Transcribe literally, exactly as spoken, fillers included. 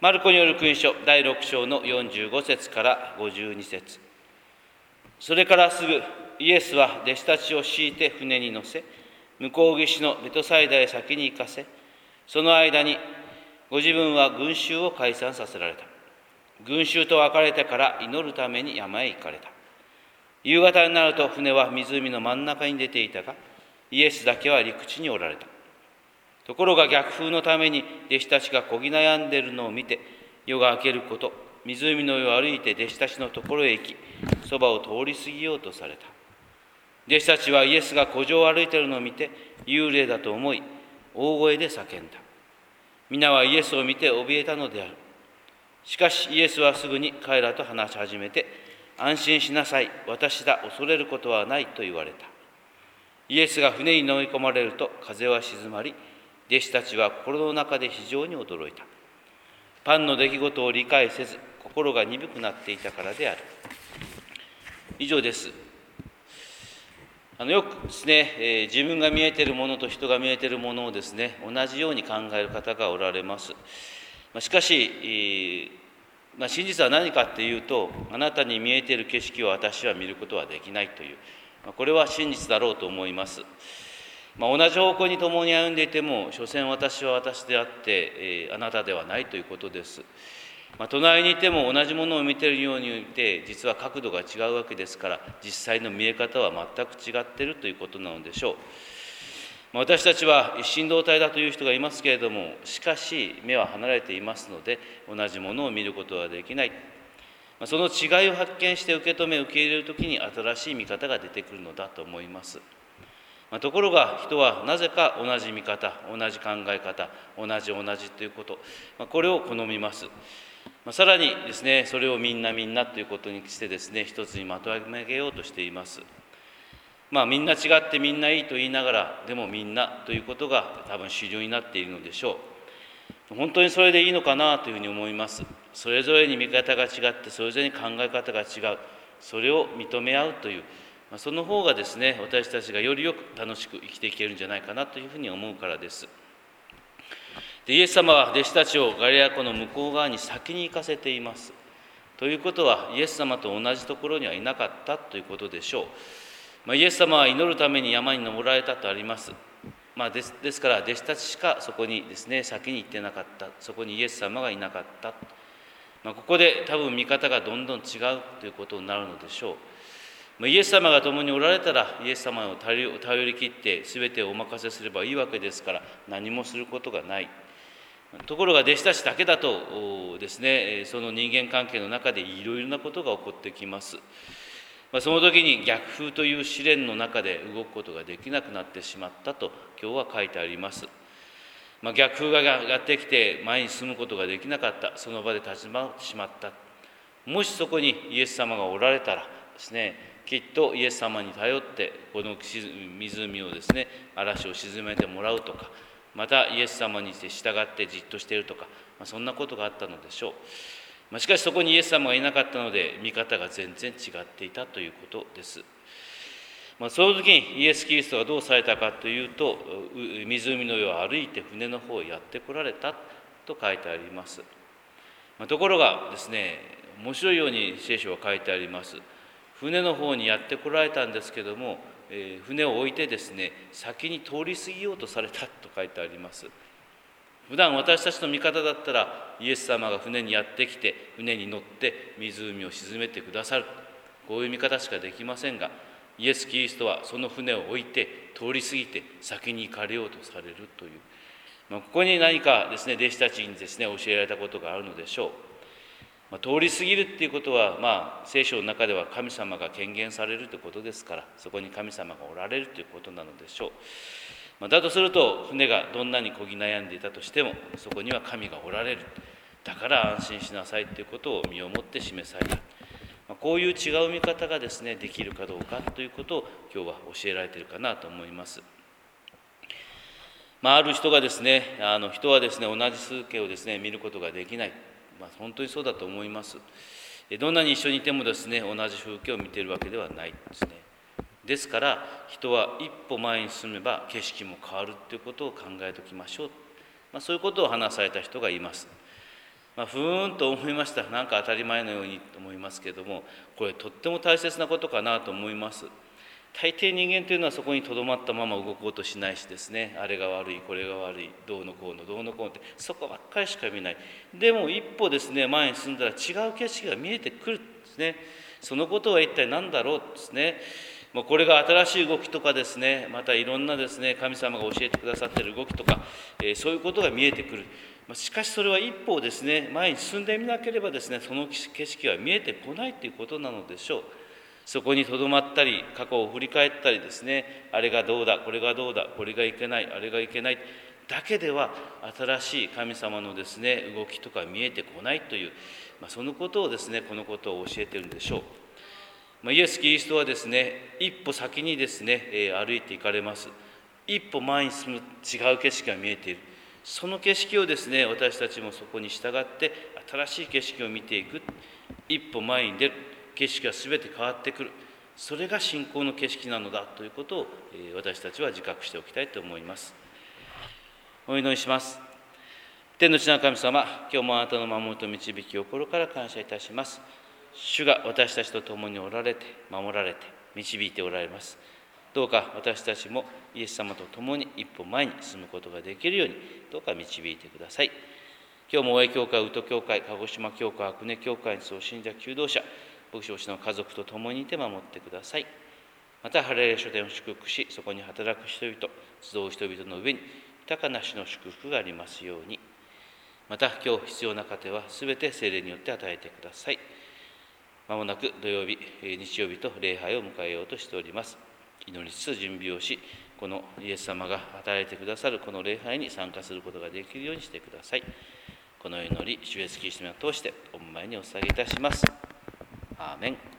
マルコによる福音書だいろく章のよんじゅうご節からごじゅうに節。それからすぐイエスは弟子たちを敷いて船に乗せ、向こう岸のベトサイダへ先に行かせ、その間にご自分は群衆を解散させられた。群衆と別れてから祈るために山へ行かれた。夕方になると船は湖の真ん中に出ていたが、イエスだけは陸地におられた。ところが逆風のために弟子たちがこぎ悩んでいるのを見て、夜が明けること、湖の上を歩いて弟子たちのところへ行き、そばを通り過ぎようとされた。弟子たちはイエスが湖上を歩いているのを見て、幽霊だと思い、大声で叫んだ。皆はイエスを見て怯えたのである。しかしイエスはすぐに彼らと話し始めて、安心しなさい、私だ、恐れることはないと言われた。イエスが船に飲み込まれると風は静まり、弟子たちは心の中で非常に驚いた。パンの出来事を理解せず、心が鈍くなっていたからである。以上です。あのよくですね、えー、自分が見えているものと人が見えているものをですね、同じように考える方がおられます。まあ、しかし、えーまあ、真実は何かっていうと、あなたに見えている景色を私は見ることはできないという、まあ、これは真実だろうと思います。まあ、同じ方向に共に歩んでいても、所詮私は私であって、えー、あなたではないということです。まあ、隣にいても同じものを見ているようにいて、実は角度が違うわけですから、実際の見え方は全く違っているということなのでしょう。まあ、私たちは一心同体だという人がいますけれども、しかし目は離れていますので、同じものを見ることはできない。まあ、その違いを発見して受け止め、受け入れるときに新しい見方が出てくるのだと思います。まあ、ところが人はなぜか同じ見方、同じ考え方、同じ同じということ、まあ、これを好みます。まあ、さらにですね、それをみんなみんなということにしてですね、一つにまとめ上げようとしています。まあみんな違ってみんないいと言いながら、でもみんなということが多分主流になっているのでしょう。本当にそれでいいのかなというふうに思います。それぞれに見方が違って、それぞれに考え方が違う。それを認め合うという、まあ、その方がですね、私たちがよりよく楽しく生きていけるんじゃないかなというふうに思うからです。でイエス様は弟子たちをガリラ湖の向こう側に先に行かせています。ということは、イエス様と同じところにはいなかったということでしょう。まあ、イエス様は祈るために山に登られたとあります。まあ、です、ですから弟子たちしかそこにですね、先に行ってなかった。そこにイエス様がいなかった。まあ、ここで多分見方がどんどん違うということになるのでしょう。まあ、イエス様が共におられたら、イエス様を頼り切って全てをお任せすればいいわけですから、何もすることがない。ところが弟子たちだけだとですね、その人間関係の中でいろいろなことが起こってきます。まあ、その時に逆風という試練の中で動くことができなくなってしまったと今日は書いてあります。まあ、逆風がやってきて前に進むことができなかった、その場で立ち直ってしまった。もしそこにイエス様がおられたらですね、きっとイエス様に頼ってこの湖をですね、嵐を沈めてもらうとか、またイエス様に従ってじっとしているとか、まあ、そんなことがあったのでしょう。まあ、しかしそこにイエス様がいなかったので、見方が全然違っていたということです。まあ、その時にイエス・キリストがどうされたかというと、湖の上を歩いて船の方へやって来られたと書いてあります。まあ、ところがですね、面白いように聖書は書いてあります。船の方にやって来られたんですけども、えー、船を置いてですね、先に通り過ぎようとされたと書いてあります。普段私たちの味方だったら、イエス様が船にやってきて、船に乗って湖を沈めてくださる、こういう見方しかできませんが、イエス・キリストはその船を置いて通り過ぎて先に行かれようとされるという、まあ、ここに何かですね、弟子たちにですね、教えられたことがあるのでしょう。まあ、通り過ぎるっていうことは、まあ、聖書の中では神様が権限されるということですから、そこに神様がおられるということなのでしょう。まあ、だとすると、船がどんなにこぎ悩んでいたとしても、そこには神がおられる。だから安心しなさいということを身をもって示された。まあ、こういう違う見方がですね、できるかどうかということを今日は教えられているかなと思います。まあ、ある人がですね、あの人はですね、同じ風景をですね、見ることができない。まあ、本当にそうだと思います。どんなに一緒にいてもですね、同じ風景を見ているわけではないですね。ですから人は一歩前に進めば景色も変わるということを考えておきましょう。まあ、そういうことを話された人がいます。 まあ、ふーんと思いました。なんか当たり前のようにと思いますけれども、これとっても大切なことかなと思います。大抵人間というのはそこにとどまったまま動こうとしないしですね、あれが悪い、これが悪い、どうのこうの、どうのこうのって、そこばっかりしか見ない。でも一歩ですね、前に進んだら違う景色が見えてくるんですね。そのことは一体何だろうですね。もうこれが新しい動きとかですね、またいろんなですね、神様が教えてくださっている動きとか、えー、そういうことが見えてくる。しかしそれは一歩ですね、前に進んでみなければですね、その景色は見えてこないということなのでしょう。そこにとどまったり、過去を振り返ったりですね、あれがどうだ、これがどうだ、これがいけない、あれがいけないだけでは、新しい神様のですね、動きとか見えてこないという、まあ、そのことをですね、このことを教えているんでしょう。まあ、イエス・キリストはですね、一歩先にですね、えー、歩いていかれます。一歩前に進む違う景色が見えている。その景色をですね、私たちもそこに従って、新しい景色を見ていく。一歩前に出る。景色がすべて変わってくる。それが信仰の景色なのだということを、えー、私たちは自覚しておきたいと思います。お祈りします。天の地の神様、今日もあなたの守りと導きを心から感謝いたします。主が私たちと共におられて、守られて、導いておられます。どうか私たちもイエス様と共に一歩前に進むことができるように、どうか導いてください。今日も大江教会、宇都教会、鹿児島教会、阿久根教会にそう信者、求道者、牧師牧師の家族と共にいて守ってください。また、ハレルヤ書店を祝福し、そこに働く人々、集う人々の上に豊かな主の祝福がありますように。また、今日必要な糧はすべて聖霊によって与えてください。まもなく土曜日、日曜日と礼拝を迎えようとしております。祈りつつ準備をし、このイエス様が与えてくださるこの礼拝に参加することができるようにしてください。この祈り、主イエスキリストを通してお前にお捧げいたします。アーメン。